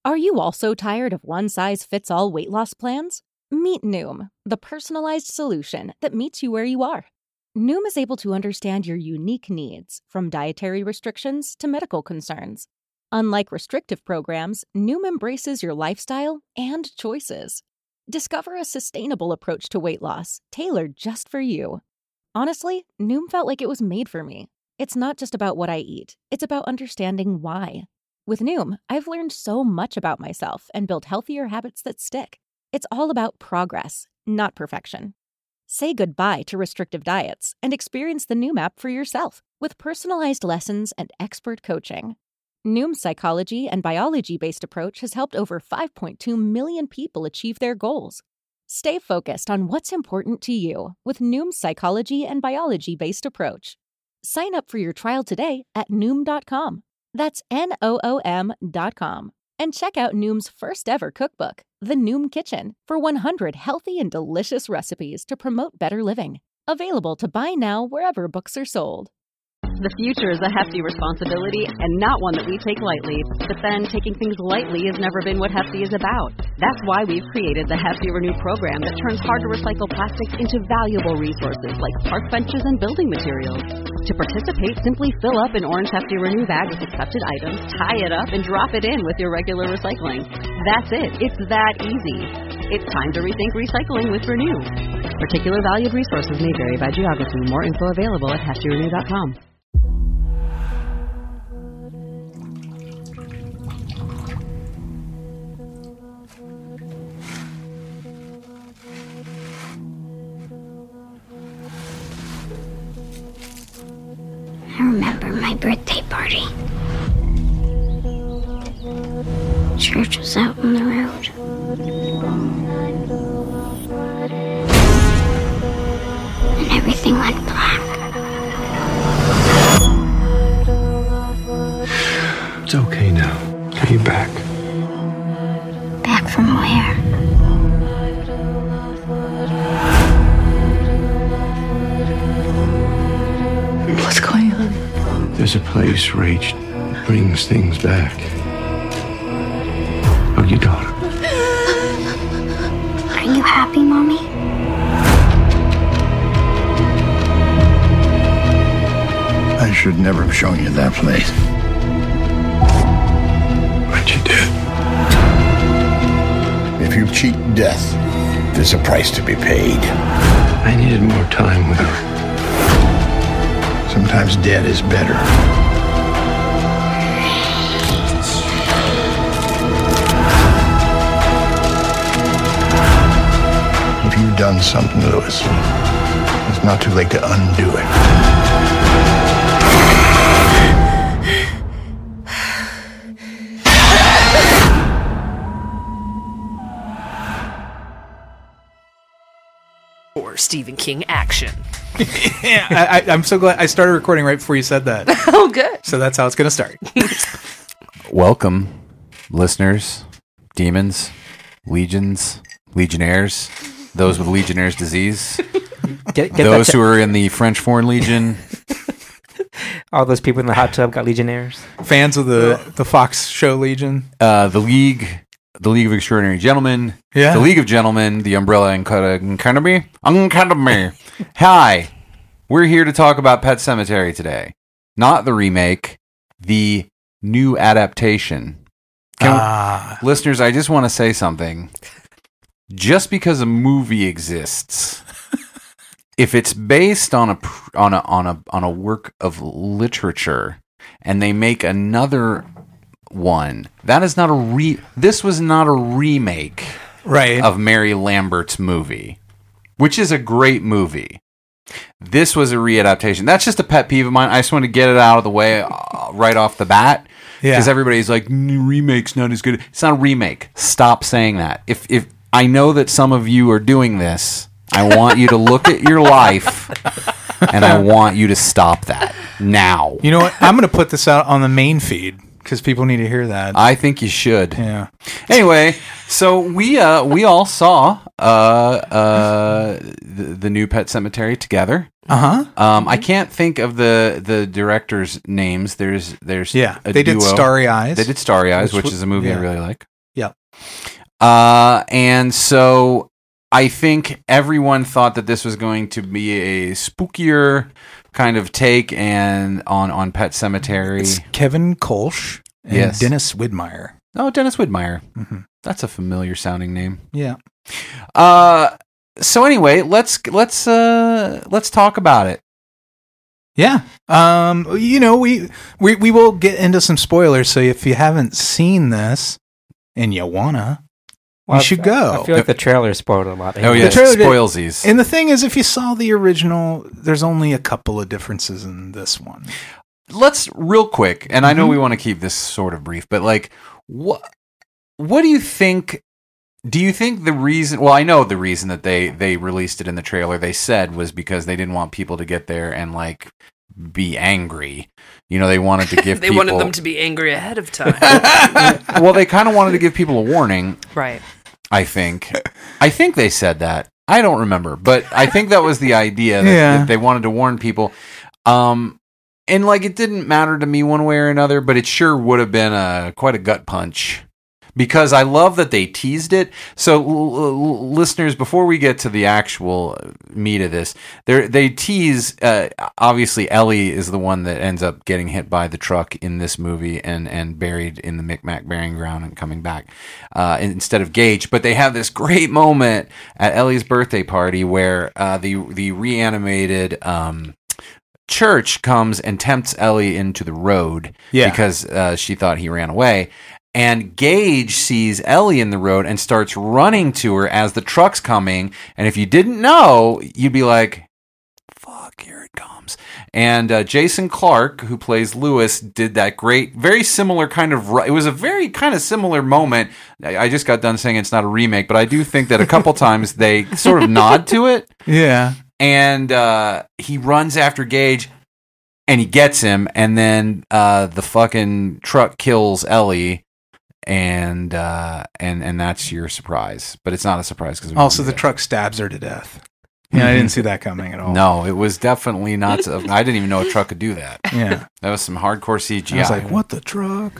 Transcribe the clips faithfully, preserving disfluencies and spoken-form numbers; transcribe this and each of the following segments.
Are you also tired of one-size-fits-all weight loss plans? Meet Noom, the personalized solution that meets you where you are. Noom is able to understand your unique needs, from dietary restrictions to medical concerns. Unlike restrictive programs, Noom embraces your lifestyle and choices. Discover a sustainable approach to weight loss, tailored just for you. Honestly, Noom felt like it was made for me. It's not just about what I eat, it's about understanding why. With Noom, I've learned so much about myself and built healthier habits that stick. It's all about progress, not perfection. Say goodbye to restrictive diets and experience the Noom app for yourself with personalized lessons and expert coaching. Noom's psychology and biology-based approach has helped over five point two million people achieve their goals. Stay focused on what's important to you with Noom's psychology and biology-based approach. Sign up for your trial today at Noom dot com. That's N O O M dot com. And check out Noom's first ever cookbook, The Noom Kitchen, for one hundred healthy and delicious recipes to promote better living. Available to buy now wherever books are sold. The future is a hefty responsibility and not one that we take lightly. But then, taking things lightly has never been what Hefty is about. That's why we've created the Hefty Renew program that turns hard-to-recycle plastics into valuable resources like park benches and building materials. To participate, simply fill up an orange Hefty Renew bag with accepted items, tie it up, and drop it in with your regular recycling. That's it. It's that easy. It's time to rethink recycling with Renew. Particular valued resources may vary by geography. More info available at hefty renew dot com. I remember my birthday party. Church was out on the road. And everything went black. It's okay now. Are you back? Back from where? What's going on? There's a place Rach brings things back. Oh, your daughter. Are you happy, Mommy? I should never have shown you that place. But you did. If you cheat death, there's a price to be paid. I needed more time with her. Sometimes dead is better. If you've done something, Lewis, it's not too late to undo it. Or Stephen King action. Yeah, I, I, I'm so glad I started recording right before you said that. Oh, good. So that's how it's going to start. Welcome, listeners, demons, legions, legionnaires, those with Legionnaire's disease, Get, get those that who are in the French Foreign Legion. All those people in the hot tub got Legionnaires. Fans of the, the Fox Show Legion. Uh, the League, the League of Extraordinary Gentlemen. Yeah. The League of Gentlemen, the Umbrella Academy. Academy. Hi. We're here to talk about Pet Sematary today. Not the remake, the new adaptation. Can Ah. we- listeners, I just want to say something. Just because a movie exists, if it's based on a pr- on a on a on a work of literature, and they make another one, that is not a re. This was not a remake, right, of Mary Lambert's movie, which is a great movie. This was a readaptation. That's just a pet peeve of mine. I just want to get it out of the way uh, right off the bat, because Yeah. everybody's like, "N- remake's not as good. It's not a remake. Stop saying that. If if I know that some of you are doing this, I want you to look at your life, and I want you to stop that now. You know what? I'm going to put this out on the main feed because people need to hear that. I think you should. Yeah. Anyway, so we uh we all saw uh uh the, the new Pet Sematary together. Uh-huh. Um, I can't think of the the directors' names. There's there's Yeah, a they did duo. Starry Eyes. They did Starry Eyes, Which which, w- is a movie I yeah. really like. Yeah. Uh, and so I think everyone thought that this was going to be a spookier kind of take and on, on Pet Sematary. It's Kevin Kolsch and Yes. Dennis Widmeyer. Oh, Dennis Widmeyer. Mm-hmm. That's a familiar sounding name. Yeah. Uh, so anyway, let's let's uh let's talk about it. Yeah. Um, you know, we, we we will get into some spoilers, so if you haven't seen this and you wanna, Well, you should I, go. I feel like the trailer spoiled a lot. Oh yeah, The trailer did- spoilsies. And the thing is, if you saw the original, there's only a couple of differences in this one. Let's real quick, and I know Mhm. we want to keep this sort of brief, but like, what what do you think? Do you think the reason? Well, I know the reason that they they released it in the trailer. They said was because they didn't want people to get there and like be angry. You know, they wanted to give They people, wanted them to be angry ahead of time. well, they kind of wanted to give people a warning. Right. I think. I think they said that. I don't remember, but I think that was the idea that, Yeah. that they wanted to warn people. Um, and like it didn't matter to me one way or another, but it sure would have been a quite a gut punch. Because I love that they teased it. So, l- l- listeners, before we get to the actual meat of this, they they tease. Uh, obviously, Ellie is the one that ends up getting hit by the truck in this movie and, and buried in the Micmac burying ground and coming back uh, instead of Gage. But they have this great moment at Ellie's birthday party where uh, the the reanimated. Um, Church comes and tempts Ellie into the road Yeah. because uh, she thought he ran away. And Gage sees Ellie in the road and starts running to her as the truck's coming. And if you didn't know, you'd be like, fuck, here it comes. And uh, Jason Clarke, who plays Lewis, did that great, very similar kind of, ru- it was a very kind of similar moment. I I just got done saying it's not a remake, but I do think that a couple times they sort of nod to it. Yeah. And uh, he runs after Gage. And he gets him, and then uh, the fucking truck kills Ellie. And uh, and and that's your surprise, but it's not a surprise because Also, the truck stabs her to death. Yeah, I didn't see that coming at all. No, it was definitely not. So, I didn't even know a truck could do that. Yeah, that was some hardcore C G I. I was like, "What the truck?"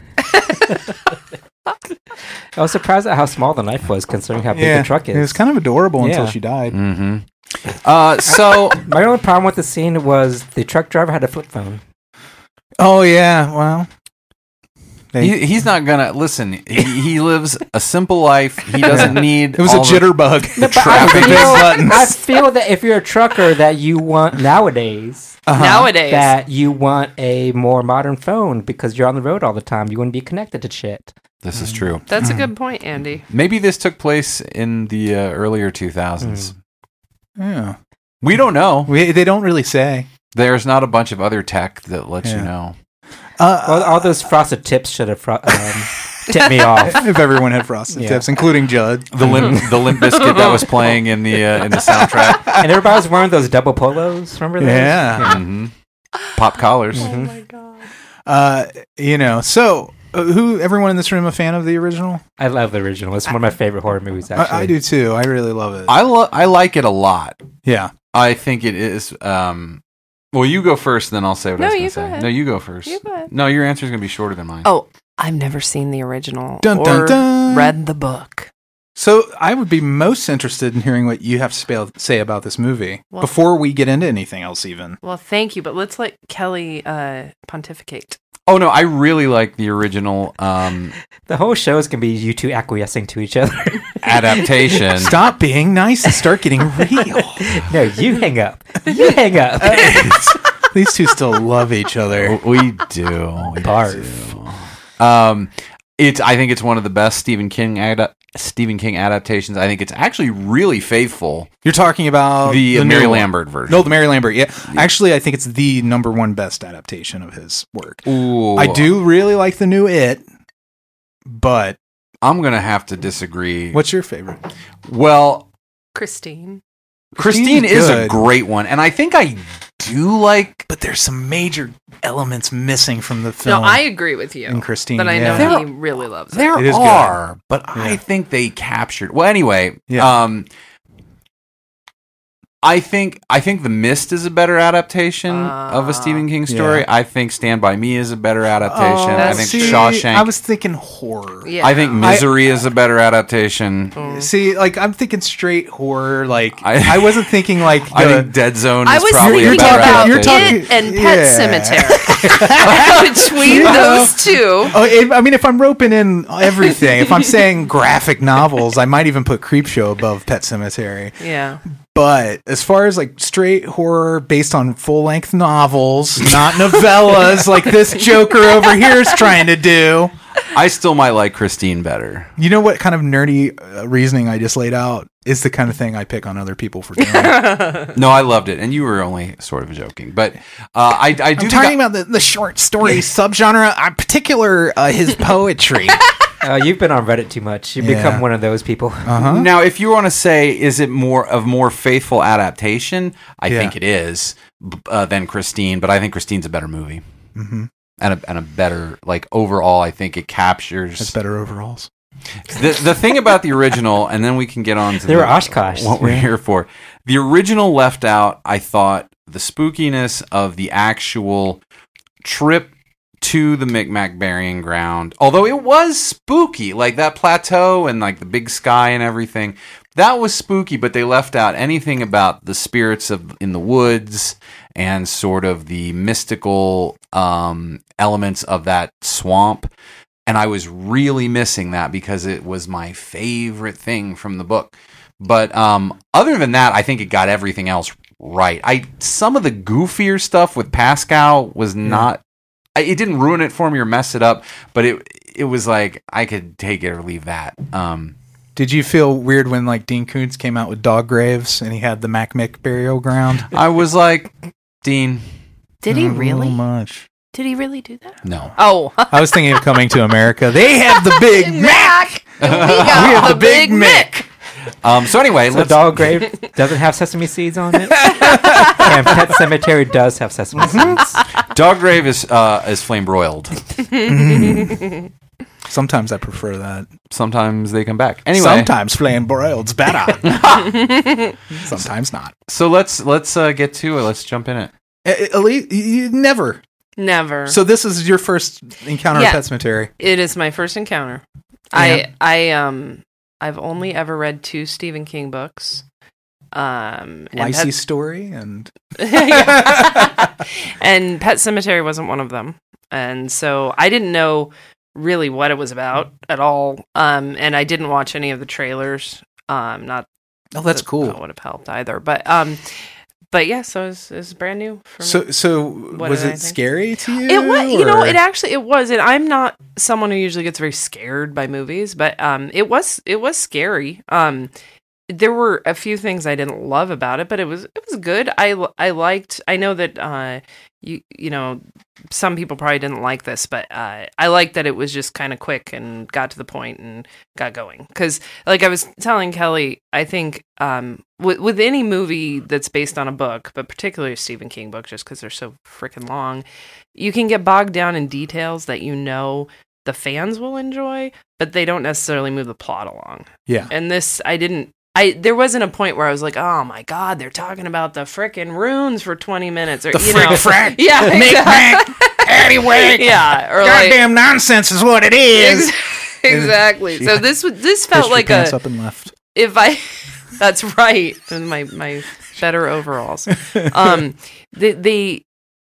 I was surprised at how small the knife was, considering how big Yeah, the truck is. it was kind of adorable until Yeah. she died. Mm-hmm. Uh, so My only problem with the scene was the truck driver had a flip phone. Oh yeah, well, they, he, he's not gonna listen. He, he lives a simple life. He doesn't need. it was a all the- jitterbug. No, but I Traffic feel, big buttons. I feel that if you're a trucker, that you want nowadays, Uh-huh. Nowadays. that you want a more modern phone because you're on the road all the time. You want to be connected to shit. This is true. That's a good point, Andy. Maybe this took place in the uh, earlier two thousands. Yeah, We don't know. we, they don't really say. There's not a bunch of other tech that lets you Yeah. know. Uh, All, all those frosted tips should have fro- um, tipped me off. if everyone had frosted Yeah. tips, including Judd. The limp, the limp biscuit that was playing in the uh, in the soundtrack. And everybody was wearing those double polos. Remember those? Yeah. hmm Pop collars. Oh my god. Uh, you know, so uh, who? Everyone in this room a fan of the original? I love the original. It's one of my favorite horror movies, actually. I, I do too. I really love it. I lo- I like it a lot. yeah. I think it is. Um, well, you go first, then I'll say what No, I was you going go to say. ahead. No, you go first. You go ahead. No, your answer is going to be shorter than mine. Oh, I've never seen the original Dun, or dun, dun. read the book. So I would be most interested in hearing what you have to spa- say about this movie Well- before we get into anything else. Even Well, thank you, but let's let Kelly uh, pontificate. Oh no, I really like the original um, The whole show is going to be you two acquiescing to each other. adaptation. stop being nice and start getting real. No, you hang up. You hang up. These two still love each other. We do. We Barf. do. Um, it's. I think it's one of the best Stephen King ad- Stephen King adaptations. I think it's actually really faithful. You're talking about The, new Mary one. Lambert version. No, the Mary Lambert. Yeah, actually, I think it's the number one best adaptation of his work. Ooh, I do really like the new It, but I'm gonna have to disagree. what's your favorite? Well, Christine. Christine Christine's is a good. great one, and I think I do like. But there's some major elements missing from the film. No, I agree with you. in Christine, But I know yeah. he really loves it. There It is good. are, but I Yeah. think they captured. Well, anyway, Yeah. um, I think I think The Mist is a better adaptation Uh, of a Stephen King story. yeah. I think Stand By Me is a better adaptation. Oh, I think see, Shawshank. I was thinking horror. Yeah. I think Misery is a better adaptation. See, like I'm thinking straight horror. Like I- I, wasn't thinking like I the, think Dead Zone I is was probably thinking a better about you're adaptation. It and Pet Yeah. Cemetery. Between those two. Oh, if, I mean, if I'm roping in everything, if I'm saying graphic novels, I might even put Creepshow above Pet Cemetery. Yeah. But as far as like straight horror based on full length novels, not novellas like this Joker over here is trying to do. I still might like Christine better. You know what kind of nerdy uh, reasoning I just laid out is the kind of thing I pick on other people for doing. No, I loved it, and you were only sort of joking. But uh, I, I do I'm think talking I- about the, the short story subgenre, in particular uh, his poetry. Uh, you've been on Reddit too much. You've Yeah. become one of those people. Uh-huh. Now, if you want to say, is it more of more faithful adaptation? I Yeah. think it is b- uh, than Christine, but I think Christine's a better movie Mm-hmm. and a, and a better like overall. I think it captures It's better overalls. the the thing about the original, and then we can get on to They the, were Oshkosh. what we're Yeah. here for. The original left out, I thought, the spookiness of the actual trip to the Micmac burying ground. Although it was spooky, like that plateau and like the big sky and everything. That was spooky, but they left out anything about the spirits of in the woods and sort of the mystical um, elements of that swamp. And I was really missing that because it was my favorite thing from the book. But um, other than that, I think it got everything else right. I some of the goofier stuff with Pascal was not. I, it didn't ruin it for me or mess it up, but it it was like I could take it or leave that. Um, Did you feel weird when like Dean Koontz came out with Dog Graves and he had the Macmic burial ground? I was like, Dean, Did he Not really? much. Did he really do that? no. Oh. I was thinking of Coming to America. They have the Big Mac. We got We have the, the Big Big Mick. Um, so anyway, So let's. Dog Grave doesn't have sesame seeds on it. And Pet Cemetery does have sesame seeds. Doggrave is uh, is flame broiled. Sometimes I prefer that. Sometimes they come back. Anyway, Sometimes flame broiled's better. Sometimes not. so let's let's uh, get to it. Let's jump in it. Eh, eh, Elite, you- you never. Never. So this is your first encounter Yeah. with Pet Cemetery. It is my first encounter. Yeah. I I um I've only ever read two Stephen King books. Um and Lacey Pet, story and and Pet Cemetery wasn't one of them. And so I didn't know really what it was about at all. Um and I didn't watch any of the trailers. Um not oh, that's that, cool. That would have helped either. But um but yeah, so it's it's brand new for me. So, so What was did I it think? scary to you? It was, you know, or- it actually it was, and I'm not someone who usually gets very scared by movies, but um, it was it was scary. Um, there were a few things I didn't love about it, but it was it was good. I I liked. I know that uh, you you know, some people probably didn't like this, but uh, I liked that it was just kind of quick and got to the point and got going. Because, like I was telling Kelly, I think um, with with any movie that's based on a book, but particularly a Stephen King book, just because they're so freaking long, you can get bogged down in details that you know the fans will enjoy, but they don't necessarily move the plot along. Yeah. And this, I didn't. I there wasn't a point where I was like, oh my god, they're talking about the frickin' runes for twenty minutes, or The you frick know, frack. yeah, Make exactly. Anyway, yeah, or like goddamn nonsense is what it is. exactly. She So this was this felt Pushed like your pants a up and left. if I that's right, and my my better overalls. Um, they they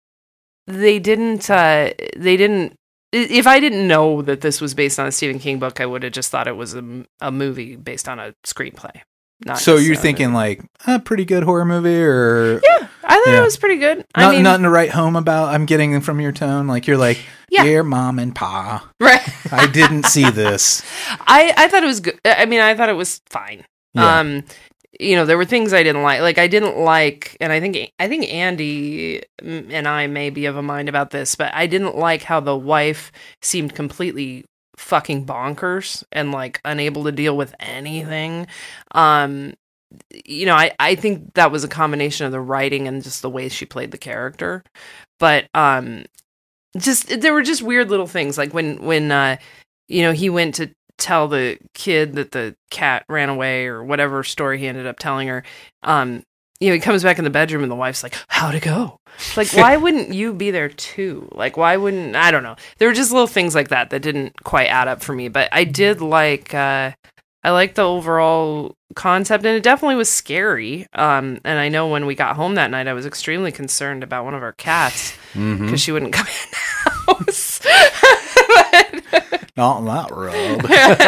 they didn't uh they didn't. If I didn't know that this was based on a Stephen King book, I would have just thought it was a, a movie based on a screenplay. Not So you're necessarily a thinking movie. like a pretty good horror movie, or yeah, I thought Yeah. it was pretty good. not, I mean, nothing to write home about? I'm getting from your tone, like you're like, Yeah. dear mom and pa, right. I didn't see this. I, I thought it was good. I mean, I thought it was fine. Yeah. Um, you know, there were things I didn't like. Like I didn't like, and I think I think Andy and I may be of a mind about this, but I didn't like how the wife seemed completely fucking bonkers and like unable to deal with anything. Um, you know, I, I think that was a combination of the writing and just the way she played the character. But um, just there were just weird little things like when when uh, you know, he went to tell the kid that the cat ran away or whatever story he ended up telling her. Um, you know, he comes back in the bedroom and the wife's like, how'd it go? Like, why wouldn't you be there too? Like, why wouldn't, I don't know. There were just little things like that that didn't quite add up for me. But I did like, uh, I liked the overall concept, and it definitely was scary. Um, and I know when we got home that night, I was extremely concerned about one of our cats because mm-hmm. she wouldn't come in the house. but, Not in that road.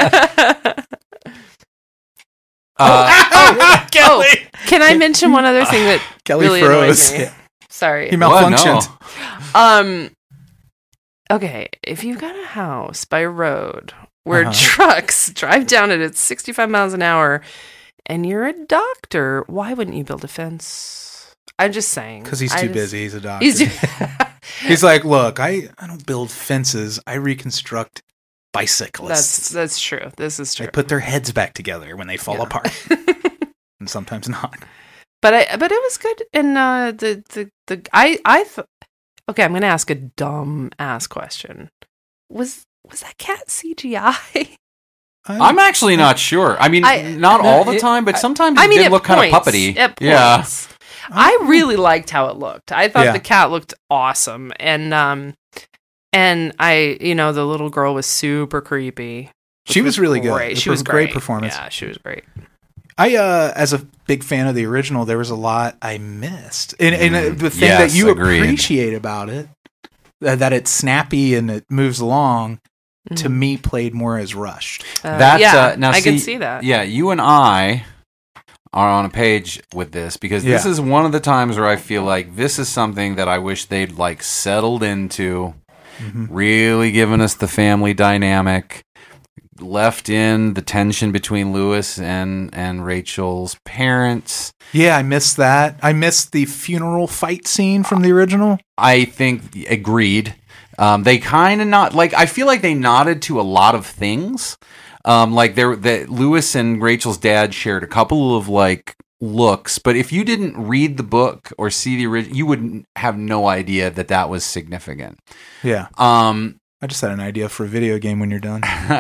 uh, oh, Kelly. Oh, can I mention one other thing that Kelly really froze. annoyed me? Sorry. He malfunctioned. No. Um. Okay, if you've got a house by a road where uh-huh. trucks drive down it at sixty-five miles an hour, and you're a doctor, why wouldn't you build a fence? I'm just saying. Because he's I too just, busy. He's a doctor. He's, too- he's like, look, I, I don't build fences. I reconstruct bicyclists. That's that's true. This is true. They put their heads back together when they fall yeah. apart, and sometimes not. But I but it was good, and uh, the the the I I th- okay. I'm gonna ask a dumb ass question. Was was that cat C G I? I'm actually not sure. I mean, I, not all the time, but sometimes I it mean, did it look points, kind of puppety. It yeah, points. I really liked how it looked. I thought yeah. the cat looked awesome, and um, and I, you know, the little girl was super creepy. She was, was really great. good. She it was was a great. great performance. Yeah, she was great. I, uh, as a big fan of the original, there was a lot I missed. And, and uh, the thing yes, that you agreed. appreciate about it, uh, that it's snappy and it moves along, mm-hmm. to me played more as rushed. Uh, That's, yeah, uh, now I see, can see that. Yeah, you and I are on a page with this because yeah. this is one of the times where I feel like this is something that I wish they'd like settled into, mm-hmm. really given us the family dynamic. Left in the tension between Lewis and, and Rachel's parents. Yeah, I missed that. I missed the funeral fight scene from the original. I think, agreed. Um, they kind of not, like, I feel like they nodded to a lot of things. Um, like, there, that Lewis and Rachel's dad shared a couple of, like, looks, but if you didn't read the book or see the original, you would have no idea that that was significant. Yeah. Um, I just had an idea for a video game when you're done.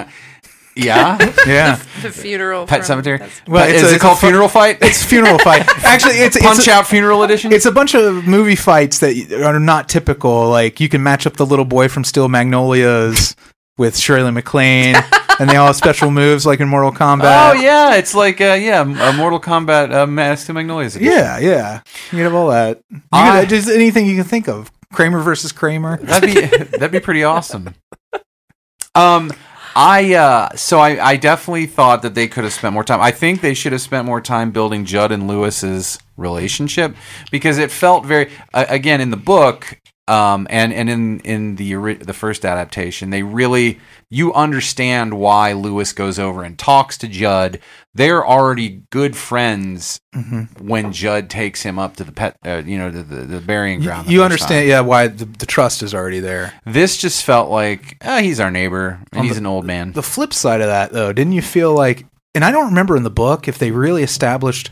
Yeah, yeah. The, the funeral, Pet from, Cemetery. Well, is a, it called fun, Funeral Fight? It's Funeral Fight. Actually, it's Punch it's a, Out Funeral Edition. It's a bunch of movie fights that are not typical. Like you can match up the little boy from Steel Magnolias with Shirley MacLaine, and they all have special moves like in Mortal Kombat. Oh yeah, it's like uh, yeah, a Mortal Kombat uh, Steel Magnolias edition. Yeah, yeah. You can have all that. You I, can, just anything you can think of. Kramer versus Kramer. That'd be that'd be pretty awesome. Um. I uh, so I, I definitely thought that they could have spent more time. I think they should have spent more time building Judd and Lewis's relationship because it felt very uh, again in the book um, and and in in the the first adaptation they really you understand why Lewis goes over and talks to Judd. They're already good friends mm-hmm. when Judd takes him up to the pet uh, you know the, the, the burying ground. You, you understand time. yeah why the, the trust is already there. This just felt like oh, he's our neighbor and On he's the, an old man. The flip side of that though, didn't you feel like, and I don't remember in the book if they really established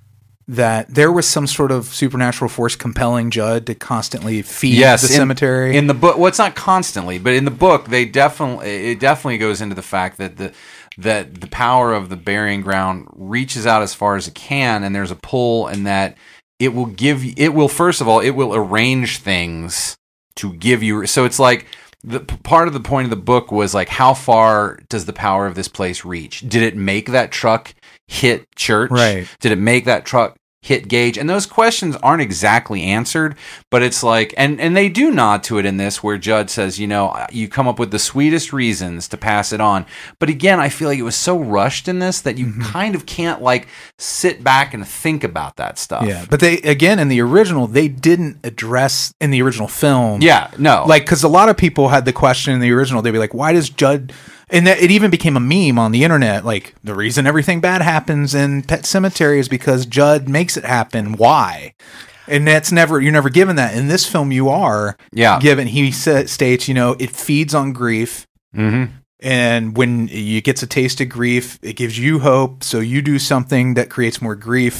that there was some sort of supernatural force compelling Judd to constantly feed yes, the in, cemetery. In the book, well, it's not constantly, but in the book, they definitely it definitely goes into the fact that the that the power of the burying ground reaches out as far as it can, and there's a pull, and that it will give you, it will first of all, it will arrange things to give you. So it's like the part of the point of the book was like, how far does the power of this place reach? Did it make that truck hit church? Right. Did it make that truck hit Gage? And those questions aren't exactly answered, but it's like, and, and they do nod to it in this where Judd says, you know, you come up with the sweetest reasons to pass it on. But again, I feel like it was so rushed in this that you mm-hmm. kind of can't like sit back and think about that stuff. Yeah. But they, again, in the original, they didn't address in the original film. Yeah, no. Like, cause a lot of people had the question in the original, they'd be like, why does Judd, and that it even became a meme on the internet. Like the reason everything bad happens in Pet Cemetery is because Judd makes it happen. Why? And that's never, you're never given that. In this film, you are yeah. given, he sa- states, you know, it feeds on grief. Mm-hmm. And when you get a taste of grief, it gives you hope. So you do something that creates more grief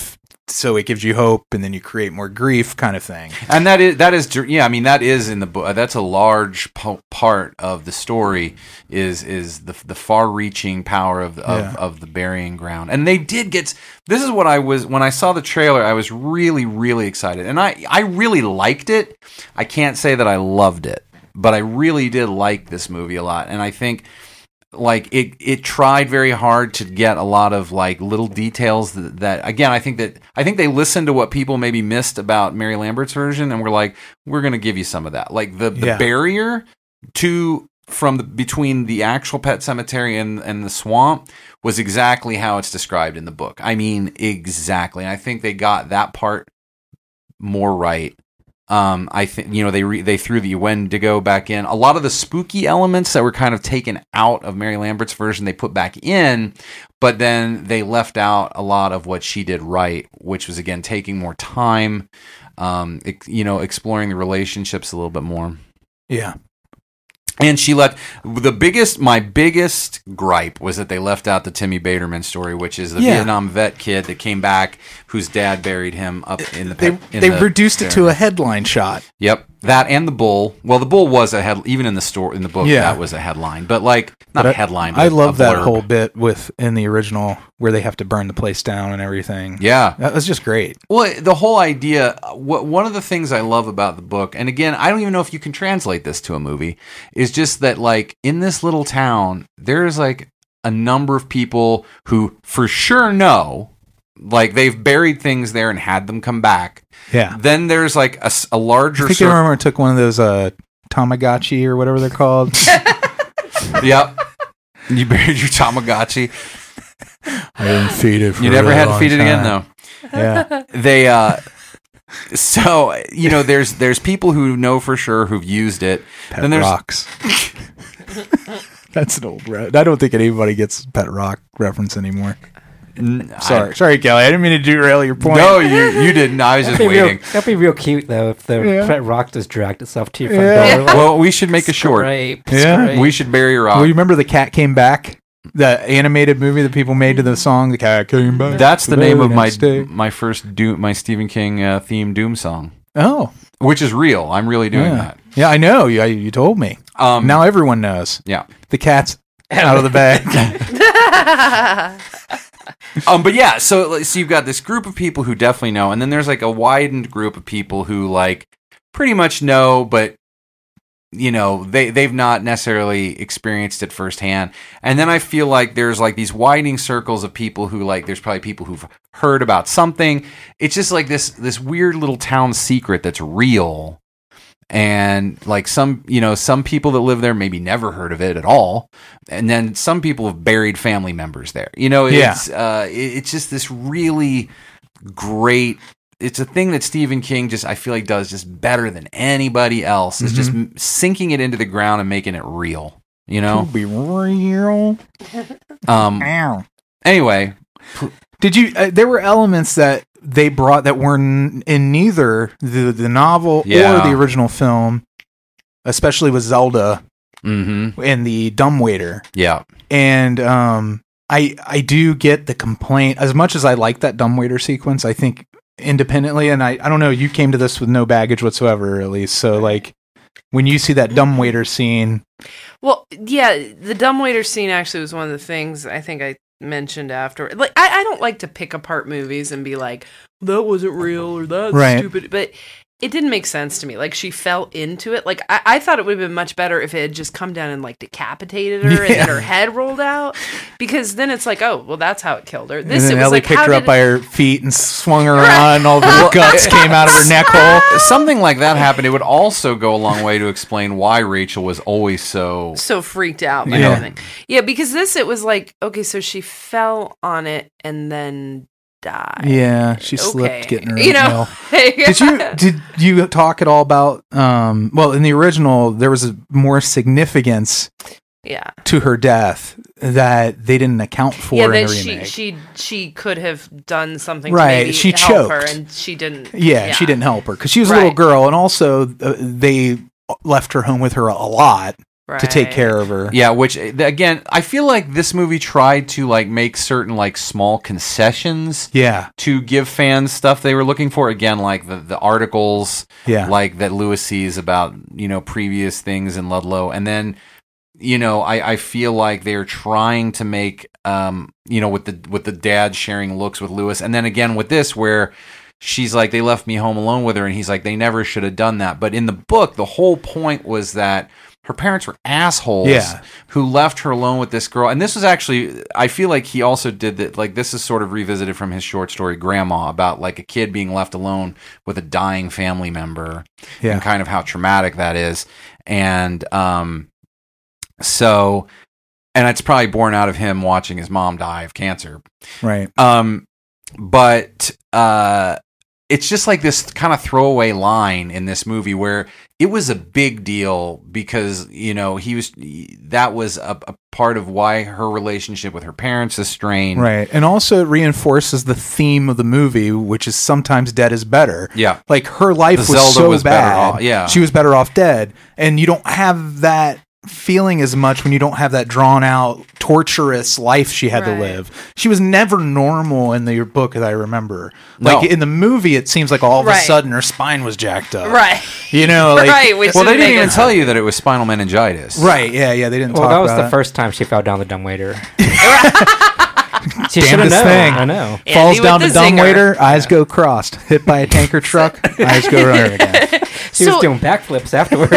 so it gives you hope, and then you create more grief, kind of thing. And that is that is yeah. I mean, that is in the book. That's a large po- part of the story. Is is the the far-reaching power of of, Yeah. of the burying ground. And they did get. This is what I was when I saw the trailer. I was really really excited, and I I really liked it. I can't say that I loved it, but I really did like this movie a lot, and I think. Like it, it tried very hard to get a lot of like little details that, that again, I think that I think they listened to what people maybe missed about Mary Lambert's version, and we're like, we're going to give you some of that. Like the, the Yeah. barrier to from the between the actual Pet Cemetery and and the swamp was exactly how it's described in the book. I mean, exactly. And I think they got that part more right. Um, I think you know they re- they threw the Wendigo back in. A lot of the spooky elements that were kind of taken out of Mary Lambert's version, they put back in, but then they left out a lot of what she did right, which was again taking more time, um, ex- you know, exploring the relationships a little bit more. Yeah. And she left the biggest, my biggest gripe was that they left out the Timmy Baterman story, which is the Yeah. Vietnam vet kid that came back, whose dad buried him up in the. They pet- in they the reduced it to barren. a headline shot. Yep, that and the bull. Well, the bull was a head. Even in the store in the book, Yeah. that was a headline, but like not But a I- headline. But I a- love a that blurb. whole bit with in the original where they have to burn the place down and everything. Yeah, That was just great. Well, the whole idea, what, one of the things I love about the book, and again, I don't even know if you can translate this to a movie, is just that, like, in this little town, there's, like, a number of people who for sure know, like, they've buried things there and had them come back. Yeah. Then there's, like, a, s- a larger I think I cir- remember I took one of those uh, Tamagotchi or whatever they're called. Yep. You buried your Tamagotchi. I didn't feed it for You a never really had to long feed it again, time. though. Yeah. They, uh... So you know, there's there's people who know for sure who've used it. Pet then there's Rocks. That's an old. Re- I don't think anybody gets Pet Rock reference anymore. N- Sorry, I- sorry, Kelly. I didn't mean to derail your point. No, you you didn't. I was just That'd be, real, waiting. that'd be real cute though if the Yeah. Pet Rock just dragged itself to your front Yeah. door. Like, Well, we should make a short. Scrape, Yeah. scrape. We should bury a rock. Well, you remember the cat came back? The animated movie that people made to the song, "The Cat Came Back." That's the very name of my next day. my first Doom, my Stephen King uh, theme Doom song, Oh, which is real. I'm really doing yeah. that. Yeah, I know. You, you told me. Um, Now everyone knows. yeah. The cat's out of the bag. Um, but yeah, so so you've got this group of people who definitely know, and then there's like a widened group of people who like pretty much know, but you know they they've not necessarily experienced it firsthand. And then I feel like there's like these widening circles of people who like there's probably people who've heard about something. It's just like this this weird little town secret that's real. And like some, you know, some people that live there maybe never heard of it at all, and then some people have buried family members there. You know, it's uh, it- it's just this really great. It's a thing that Stephen King just I feel like does just better than anybody else. Is just m- sinking it into the ground and making it real. You know. Be real. Um. Ow. Anyway, Did you? Uh, there were elements that they brought that were n- in neither the the novel Yeah. or the original film, especially with Zelda mm-hmm. and the dumbwaiter. Yeah. And um, I I do get the complaint as much as I like that dumbwaiter sequence. I think independently, and I I don't know. You came to this with no baggage whatsoever, at least. So like when you see that dumbwaiter scene, Well, yeah, the dumbwaiter scene actually was one of the things I think I mentioned after. Like, I, I don't like to pick apart movies and be like, that wasn't real or that's Right. stupid. But it didn't make sense to me. Like, she fell into it. Like, I, I thought it would have been much better if it had just come down and, like, decapitated her and Yeah. then her head rolled out. Because then it's like, oh, well, that's how it killed her. and This, then it was Ellie like, picked how her did up by it- her feet and swung her around, and all the guts came out of her neck hole. Something like that happened. It would also go a long way to explain why Rachel was always so. so freaked out by Yeah. everything. Yeah, because this, it was like, okay, so she fell on it and then died. Yeah, she slipped Okay. getting her You know, oatmeal. Did you did you talk at all about um well in the original there was a more significance yeah. to her death that they didn't account for Yeah, in that the she remake. she she could have done something Right, to maybe she help her, choked. and she didn't. yeah, she didn't help her because she was a little Right. girl, and also uh, they left her home with her a, a lot. to take Right. care of her. Yeah, which again, I feel like this movie tried to like make certain like small concessions Yeah. to give fans stuff they were looking for. Again, like the, the articles, Yeah. like that Lewis sees about, you know, previous things in Ludlow. And then, you know, I, I feel like they're trying to make, um, you know, with the with the dad sharing looks with Lewis. And then again with this where she's like, they left me home alone with her. And he's like, they never should have done that. But in the book, the whole point was that her parents were assholes Yeah. who left her alone with this girl. And this was actually, I feel like he also did that. Like, this is sort of revisited from his short story, Grandma, about like a kid being left alone with a dying family member Yeah. and kind of how traumatic that is. And, um, so, and it's probably born out of him watching his mom die of cancer. Right. Um, but, uh, it's just like this kind of throwaway line in this movie where it was a big deal because, you know, he was, that was a, a part of why her relationship with her parents is strained. Right. And also it reinforces the theme of the movie, which is sometimes dead is better. Yeah. Like her life The was Zelda so was better bad. off- yeah. She was better off dead. And you don't have that feeling as much when you don't have that drawn out torturous life she had Right. to live. She was never normal in the book that I remember. No. Like in the movie it seems like all of a Right. sudden her spine was jacked up. Right. You know, like Right, which Well, they didn't didn't make even it- tell you that it was spinal meningitis. Right, yeah, yeah, they didn't Well, talk that was about the it. first time she fell down the dumbwaiter. She should have Damnedest known. thing. I know. Andy Falls with down the the zinger. dumbwaiter, eyes go crossed. Hit by a tanker truck, eyes go runner again. She So- was doing backflips afterwards.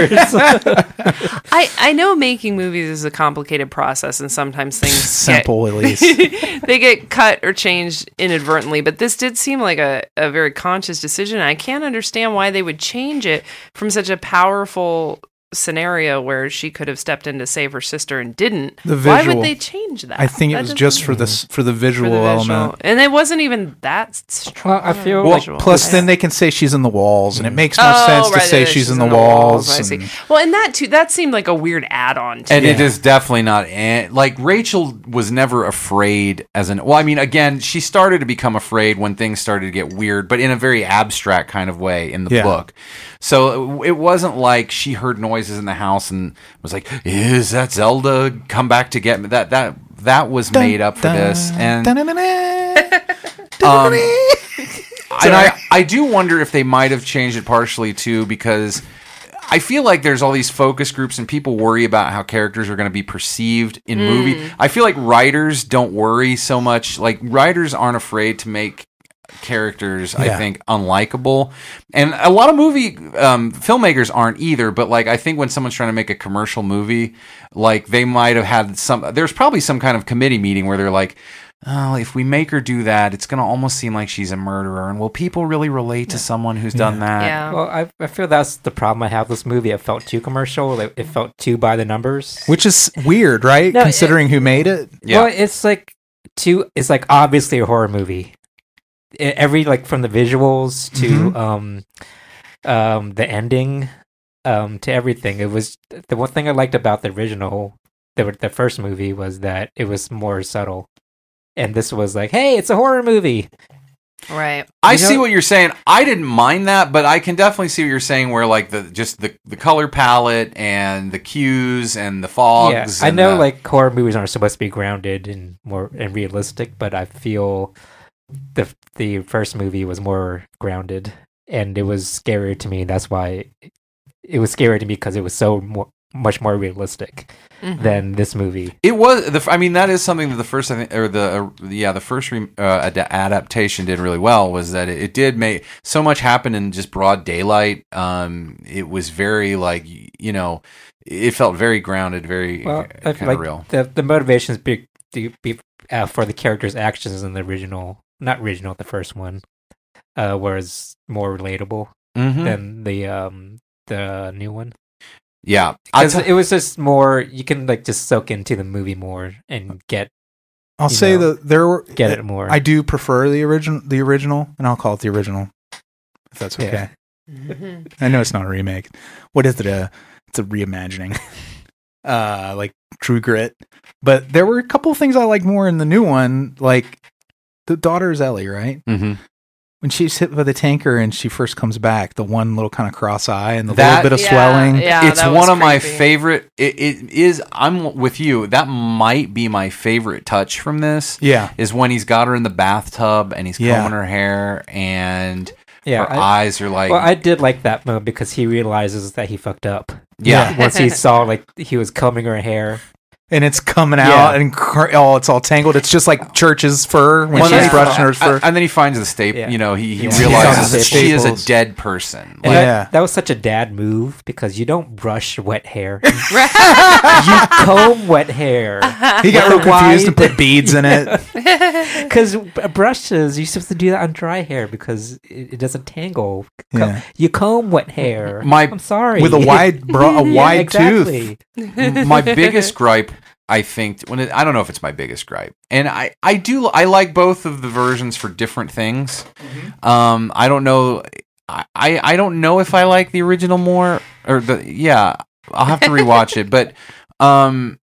I, I know making movies is a complicated process, and sometimes things Simple, at least. get, they get cut or changed inadvertently. But this did seem like a, a very conscious decision. I can't understand why they would change it from such a powerful scenario where she could have stepped in to save her sister and didn't. The Why visual. would they change that? I think it That was doesn't- just for the s- for the for visual, the visual. element. and it wasn't even that strong. Well, I feel of a like- visual. Plus, I- then they can say she's in the walls, and it makes more Oh, sense to right, say that she's in the walls. I see. and- Well, and that too, that seemed like a weird add-on to And it. it is definitely not an- like Rachel was never afraid as an well I mean again she started to become afraid when things started to get weird but in a very abstract kind of way in the Yeah. book. So it wasn't like she heard noises in the house and was like, is that Zelda come back to get me? That that that was made up for this. And um, and I, I do wonder if they might have changed it partially too, because I feel like there's all these focus groups and people worry about how characters are going to be perceived in movie. I feel like writers don't worry so much. Like writers aren't afraid to make characters, I Yeah. think, unlikable. And a lot of movie um, filmmakers aren't either. But like, I think when someone's trying to make a commercial movie, like they might have had some, there's probably some kind of committee meeting where they're like, oh, if we make her do that, it's going to almost seem like she's a murderer. And will people really relate to someone who's done that? yeah. Well, I, I feel that's the problem I have with this movie. It felt too commercial. It, it felt too by the numbers. Which is weird, right? No, Considering who made it. Yeah. Well, it's like too. It's like obviously a horror movie. E- Every like from the visuals to Mhm. um, um, the ending, um, to everything. It was the one thing I liked about the original, the the first movie was that it was more subtle, and this was like, hey, it's a horror movie. Right. I You know- see what you're saying. I didn't mind that, but I can definitely see what you're saying where like the just the, the color palette and the cues and the fogs. Yeah, I and know the- like horror movies aren't supposed to be grounded and more and realistic, but I feel the the first movie was more grounded and it was scarier to me. That's why it was scary to me because it was so more, much more realistic Mhm. than this movie. It was. The, I mean, that is something that the first, I think, or the uh, yeah, the first re, uh, ad- adaptation did really well. Was that it, it did make so much happen in just broad daylight. Um, it was very like y- you know, it felt very grounded, very Well, I feel kind of like real. the the motivations be, be, be uh, for the characters' actions in the original, not original, the first one, uh, was more relatable Mhm. than the um the new one. Yeah, I Because t- it was just more, you can like just soak into the movie more and get I'll You say know, that there were. get it more. I do prefer the original, the original, and I'll call it the original, if that's Yeah. okay. Mhm. I know it's not a remake. What is it? A it's a reimagining, uh, like True Grit. But there were a couple of things I like more in the new one, like the daughter is Ellie, right? Mhm. When she's hit by the tanker and she first comes back, the one little kind of cross eye and the That- little bit of Yeah, swelling. yeah. it's that one was of my creepy. favorite. It, it is. I'm with you. That might be my favorite touch from this. Yeah. Is when he's got her in the bathtub and he's Yeah. combing her hair and Yeah, her I- eyes are like. Well, I did like that moment because he realizes that he fucked up. Yeah. Once he saw like he was combing her hair. And it's coming out Yeah. and cr- oh, it's all tangled. It's just like Church's fur when Well, she's then- brushing her fur. and, and then he finds the staple. Yeah. You know, he, he Yeah. realizes Yeah. that she is a Staples. dead person. And Like, Yeah. that, that was such a dad move because you don't brush wet hair. You comb wet hair. he got real With a confused and wide- put beads in it. Because brushes, you're supposed to do that on dry hair because it, it doesn't tangle. Co- Yeah. You comb wet hair. My- I'm sorry. With a wide, bro- a Yeah, wide tooth. exactly. my biggest gripe, I think, when it, I don't know if it's my biggest gripe, and I, I do I like both of the versions for different things. Um, I don't know, I, I I don't know if I like the original more or the yeah. I'll have to rewatch it, but um,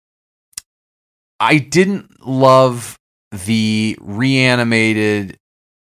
I didn't love the reanimated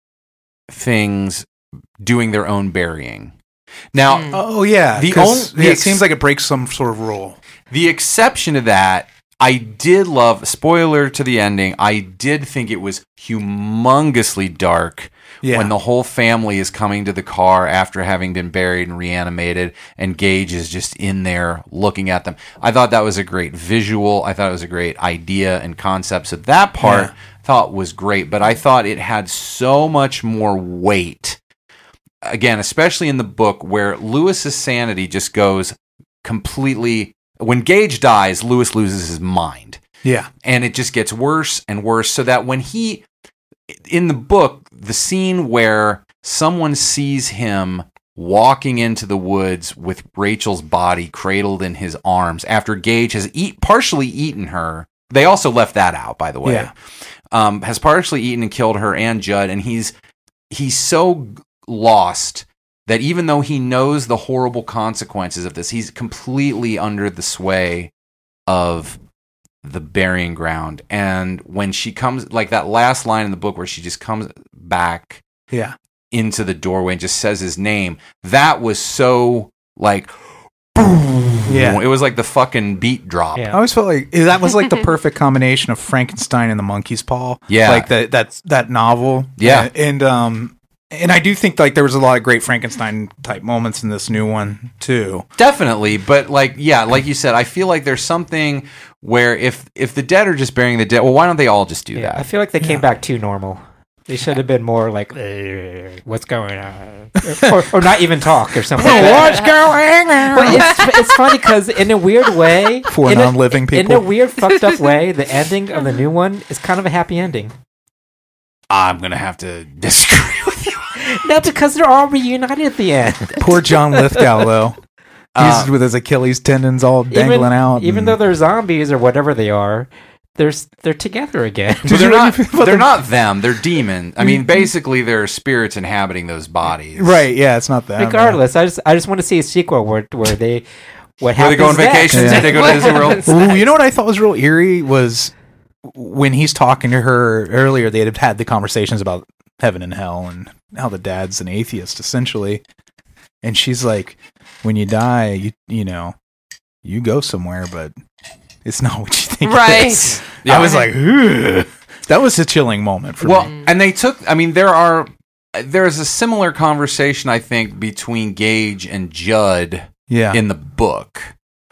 things doing their own burying. Now, Mm. Oh yeah, The 'cause, only- yeah, the it ex- seems like it breaks some sort of rule. the exception to that, I did love, spoiler to the ending, I did think it was humongously dark Yeah, when the whole family is coming to the car after having been buried and reanimated, and Gage is just in there looking at them. I thought that was a great visual. I thought it was a great idea and concept. So that part Yeah. I thought was great, but I thought it had so much more weight. Again, especially in the book where Lewis's sanity just goes completely. When Gage dies, Lewis loses his mind. yeah, And it just gets worse and worse, so that when he, in the book, the scene where someone sees him walking into the woods with Rachel's body cradled in his arms after Gage has eat, partially eaten her. They also left that out, by the way. Yeah. Um, has partially eaten and killed her and Judd, and he's he's so lost that even though he knows the horrible consequences of this, he's completely under the sway of the burying ground. And when she comes, like that last line in the book where she just comes back yeah. into the doorway and just says his name, that was so like, boom. Yeah. It was like the fucking beat drop. Yeah. I always felt like that was like the perfect combination of Frankenstein and the Monkey's Paw. Yeah. like that that that novel. Yeah. and, and um, and I do think like there was a lot of great Frankenstein type moments in this new one too. Definitely, but like, yeah, like you said, I feel like there's something where if if the dead are just burying the dead, well, why don't they all just do Yeah, I that? feel like they came Yeah. back too normal. They should have been more like, "Uh, what's going on? or, or not even talk or something. What's going on? But it's, it's funny because in a weird way, For in a- non-living in people. a weird fucked up way, the ending of the new one is kind of a happy ending. I'm gonna have to disagree with you. No, because they're all reunited at the end. Poor John Lithgow though. He's Uh, with his Achilles tendons all dangling even, out. Even and- though they're zombies or whatever they are, they're s- they're together again. But they're you not. really feel They're the- not them. They're demons. I mean, basically, they're spirits inhabiting those bodies. right, yeah, it's not that. Regardless, I just I just want to see a sequel where where they what Where they happens go on next. vacation. Yeah. They go to Disney World. Ooh, you know what I thought was real eerie was when he's talking to her earlier. They had had the conversations about heaven and hell and how the dad's an atheist essentially, and she's like, "When you die, you you know, you go somewhere, but it's not what you think." Right. It is. Yeah. I was like, "Ugh." That was a chilling moment for Well, me. and they took. I mean, there are. There's a similar conversation, I think, between Gage and Judd Yeah, in the book.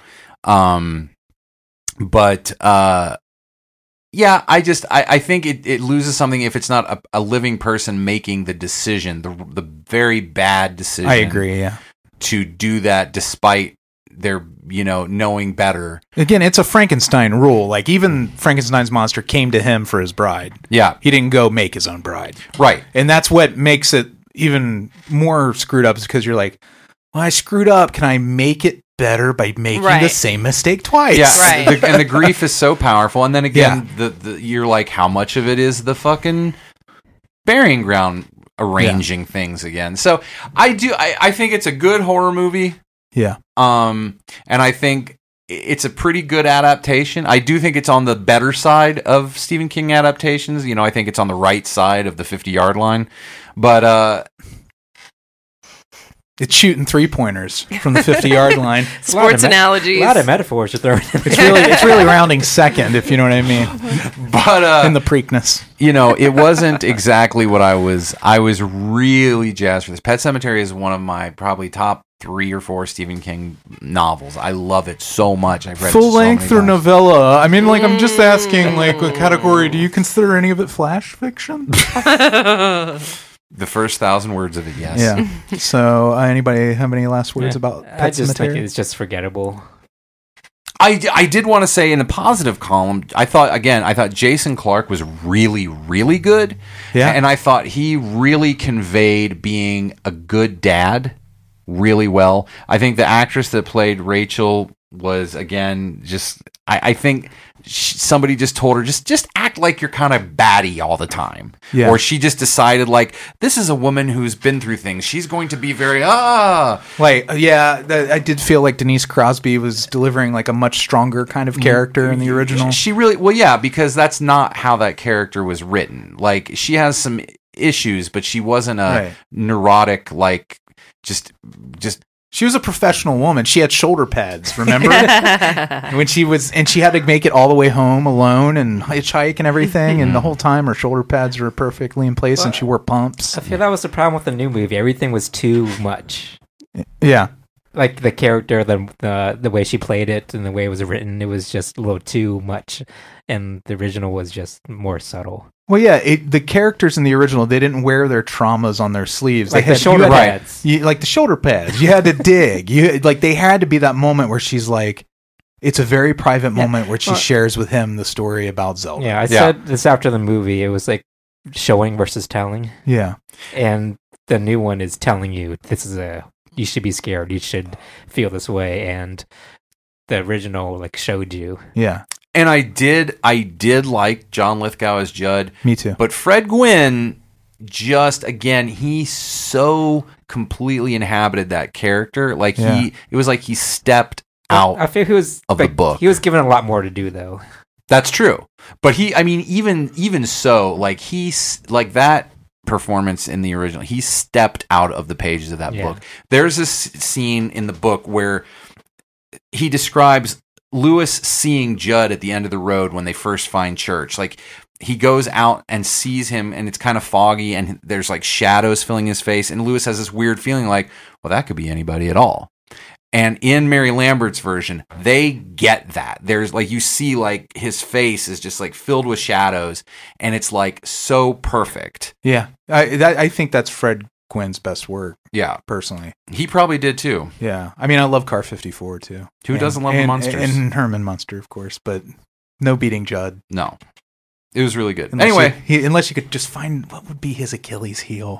Um, but uh, yeah, I just I, I think it, it loses something if it's not a, a living person making the decision, the the very bad decision. I agree. Yeah. To do that despite their, you know, knowing better. Again, it's a Frankenstein rule. Like even Frankenstein's monster came to him for his bride. Yeah, He didn't go make his own bride. right. And that's what makes it even more screwed up, is because you're like, well, I screwed up. Can I make it better by making the Right. same mistake twice? Yeah, Right. the, and the grief is so powerful. And then again, the, the you're like, how much of it is the fucking burying ground arranging things again? So I do. I, I think it's a good horror movie. Yeah. Um, and I think it's a pretty good adaptation. I do think it's on the better side of Stephen King adaptations. You know, I think it's on the right side of the fifty-yard line. But uh, it's shooting three-pointers from the fifty-yard line. Sports me- analogies. A lot of metaphors to throw in. It's really, it's really rounding second, if you know what I mean. But uh, in the Preakness, you know, it wasn't exactly what I was. I was really jazzed for this. Pet Sematary is one of my probably top three or four Stephen King novels. I love it so much. I've read full it so length many or times. novella. I mean, like, I'm just asking, like, what category? Do you consider any of it flash fiction? The first thousand words of it, yes. Yeah. So, uh, anybody have any last words Yeah. about Pet I just Sematary? think it's just forgettable. I, I did want to say in the positive column, I thought, again, I thought Jason Clarke was really, really good. Yeah. And I thought he really conveyed being a good dad really well. I think the actress that played Rachel was, again, just, I, I think she, somebody just told her, just just act like you're kind of batty all the time. Yeah. Or she just decided, like, this is a woman who's been through things. She's going to be very, ah. Like, yeah, th- I did feel like Denise Crosby was delivering like a much stronger kind of character in the original. She really, well, yeah, because that's not how that character was written. Like, she has some issues, but she wasn't a Right. neurotic, like, just, just. She was a professional woman. She had shoulder pads, remember? when she was, and she had to make it all the way home alone and hitchhike and everything. And the whole time, her shoulder pads were perfectly in place, and she wore pumps. I feel that was the problem with the new movie. Everything was too much. Yeah, Like the character, the the the way she played it, and the way it was written, it was just a little too much. And the original was just more subtle. well, yeah. It, the characters in the original, they didn't wear their traumas on their sleeves. Like they the had shoulder you had- pads. you- like the shoulder pads. You had to dig. You like they had to be that moment where she's like, it's a very private Yeah. moment where she Well- shares with him the story about Zelda. Yeah, I Yeah. said this after the movie. It was like showing versus telling, yeah. and the new one is telling you this is a you should be scared. You should feel this way, and the original like showed you. Yeah. And I did, I did like John Lithgow as Judd. Me too. But Fred Gwynn, just again, he so completely inhabited that character. Like Yeah. he, it was like he stepped out. I feel he was of the like, book. He was given a lot more to do, though. That's true. But he, I mean, even even so, like he's like that performance in the original, he stepped out of the pages of that Yeah. book. There's this scene in the book where he describes Lewis seeing Judd at the end of the road when they first find Church. Like he goes out and sees him, and it's kind of foggy, and there's like shadows filling his face, and Lewis has this weird feeling like, well, that could be anybody at all. And in Mary Lambert's version, they get that. There's like, you see like his face is just like filled with shadows, and it's like so perfect. Yeah. I that, I think that's Fred Gwynn's best work, Yeah. personally. He probably did too. Yeah. I mean, I love Car fifty-four too. Who And- doesn't love the and, Munsters? And Herman Munster, of course, but no beating Judd. No. It was really good. Unless Anyway. you, he, unless you could just find what would be his Achilles heel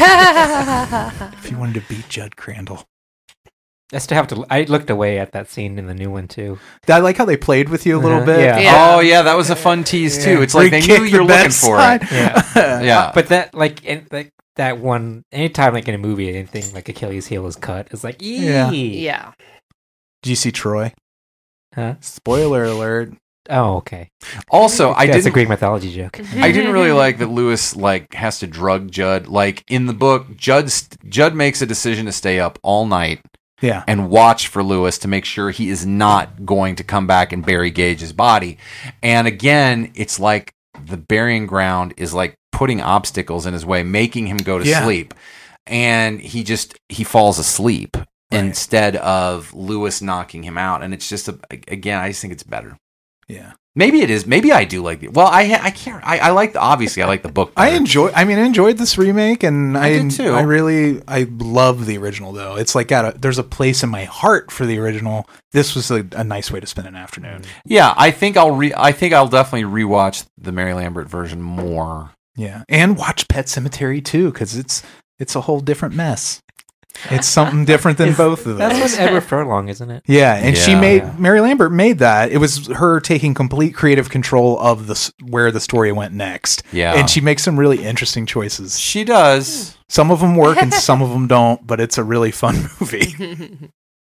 if you wanted to beat Judd Crandall. I still have to. I looked away at that scene in the new one too. I like how they played with you a little Uh-huh, bit. yeah. Yeah. Oh yeah, that was a fun tease too. Yeah. It's like Where they he knew kicked you're the looking for bedside. it. Yeah. Yeah. But that, like, in, like that one, anytime like in a movie, anything like Achilles' heel is cut, it's like, ee. Yeah. Yeah. Did you see Troy? Huh? Spoiler alert. Oh, okay. Also, I That's a didn't Greek mythology joke. I didn't really like that Lewis like has to drug Judd. Like in the book, Judd Judd makes a decision to stay up all night Yeah. and watch for Lewis to make sure he is not going to come back and bury Gage's body. And again, it's like the burying ground is like putting obstacles in his way, making him go to Yeah. sleep. And he just he falls asleep Right. instead of Lewis knocking him out. And it's just a, again, I just think it's better. Yeah. Maybe it is. Maybe I do like it. Well, I I can't. I, I like the obviously. I like the book. I better. enjoy. I mean, I enjoyed this remake, and I, I did too. I really, I love the original though. It's like got a, there's a place in my heart for the original. This was a, a nice way to spend an afternoon. Yeah, I think I'll re. I think I'll definitely rewatch the Mary Lambert version more. Yeah, and watch Pet Sematary too, because it's it's a whole different mess. It's something different than Is- both of those. That's with Edward Furlong, isn't it? Yeah, and she Yeah. made Yeah. Mary Lambert made that. It was her taking complete creative control of the s- where the story went next. Yeah. and she makes some really interesting choices. She does. Some of them work and some of them don't, but it's a really fun movie.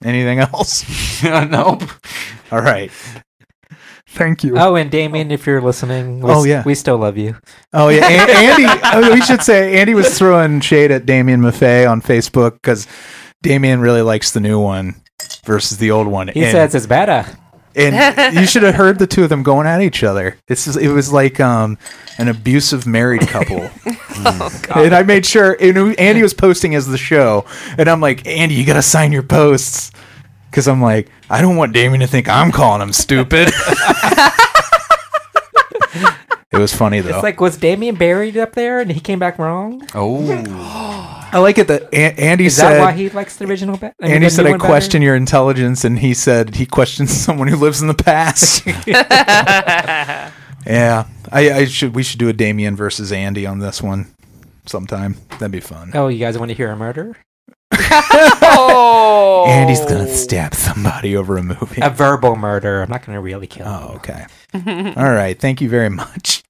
Anything else? Nope. All right. Thank you. Oh, and Damien, if you're listening, we Oh, s- yeah. we still love you. Oh yeah, An- Andy. oh, we should say Andy was throwing shade at Damien Maffei on Facebook because Damien really likes the new one versus the old one. He and, says it's better. and you should have heard the two of them going at each other. This is it was like um, an abusive married couple. Oh, God. And I made sure and Andy was posting as the show, and I'm like, Andy, you gotta sign your posts because I'm like, I don't want Damien to think I'm calling him stupid. It was funny though. It's like, was Damien buried up there and he came back wrong? Oh. I like it that a- Andy Is said. that why he likes the original? Ba- I mean, Andy the said, new "I one better?" question your intelligence," and he said he questions someone who lives in the past. Yeah, I, I should. We should do a Damien versus Andy on this one sometime. That'd be fun. Oh, you guys want to hear a murder? Oh. Andy's gonna stab somebody over a movie. A verbal murder. I'm not going to really kill him. Oh, okay. All right. Thank you very much.